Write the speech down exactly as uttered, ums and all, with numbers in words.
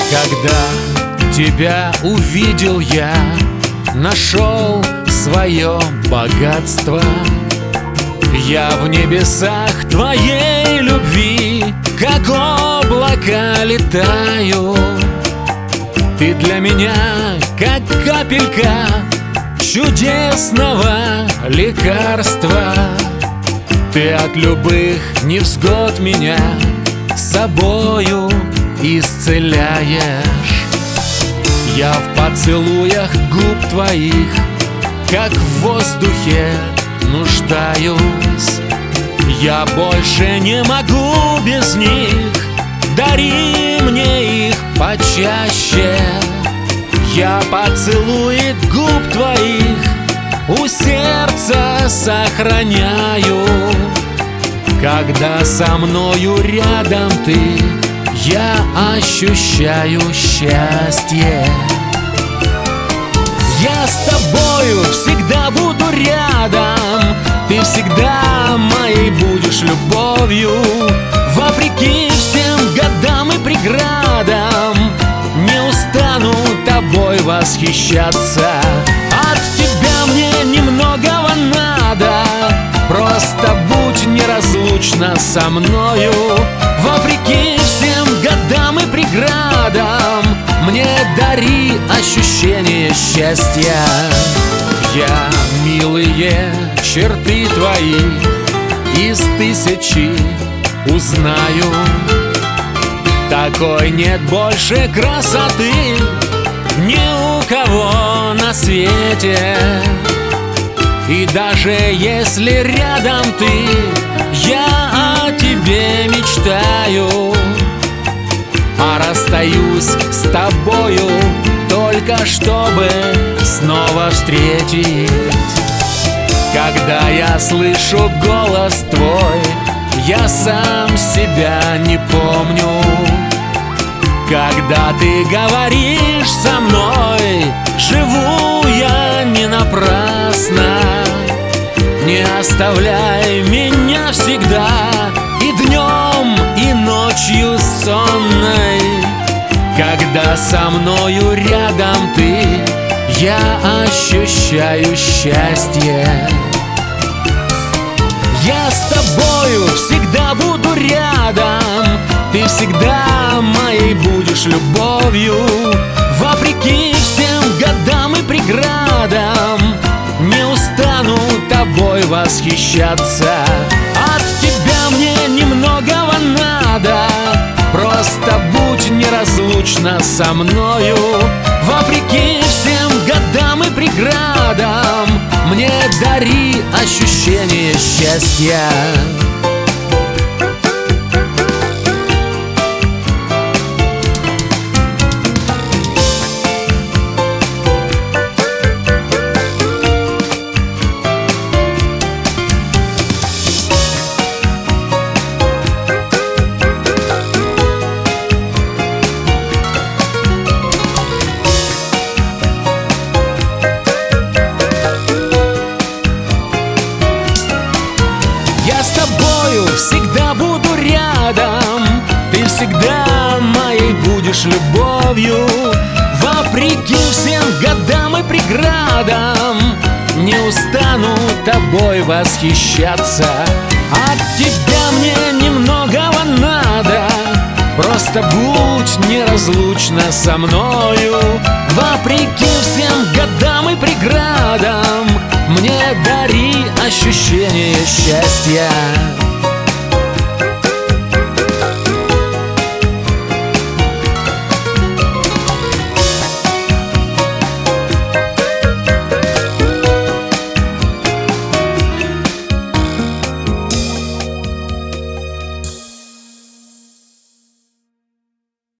Когда тебя увидел я, нашел свое богатство. Я в небесах твоей любви, как облака летаю. Ты для меня, как капелька чудесного лекарства. Ты от любых невзгод меня собою исцеляешь. Я в поцелуях губ твоих, как в воздухе, нуждаюсь. Я больше не могу без них, дари мне их почаще. Я поцелуи губ твоих у сердца сохраняю. Когда со мною рядом ты, я ощущаю счастье. Я с тобою всегда буду рядом, ты всегда моей будешь любовью. Вопреки всем годам и преградам, не устану тобой восхищаться. От тебя мне немногого надо, просто будь неразлучна со мною. Вопреки всем годам и преградам, мне дари ощущение счастья. Я милые черты твои из тысячи узнаю. Такой нет больше красоты ни у кого на свете. И даже если рядом ты, я о тебе мечтаю. А расстаюсь с тобою только чтобы снова встретить. Когда я слышу голос твой, я сам себя не помню. Когда ты говоришь со мной, живу я не напрасно. Не оставляй меня всегда, и днем, и ночью сонной. Когда со мною рядом ты, я ощущаю счастье. Я с тобою всегда буду рядом, ты всегда моей будешь любовью. Вопреки всем годам и преградам, не устану тобой восхищаться. От тебя мне немногого надо, просто будь неразлучна со мною. Вопреки всем годам и преградам, мне дари ощущение счастья. Я с тобою всегда буду рядом, ты всегда моей будешь любовью. Вопреки всем годам и преградам, не устану тобой восхищаться. От тебя мне немногого надо, просто будь неразлучна со мною. Вопреки всем годам и преградам, мне дари ощущение счастья.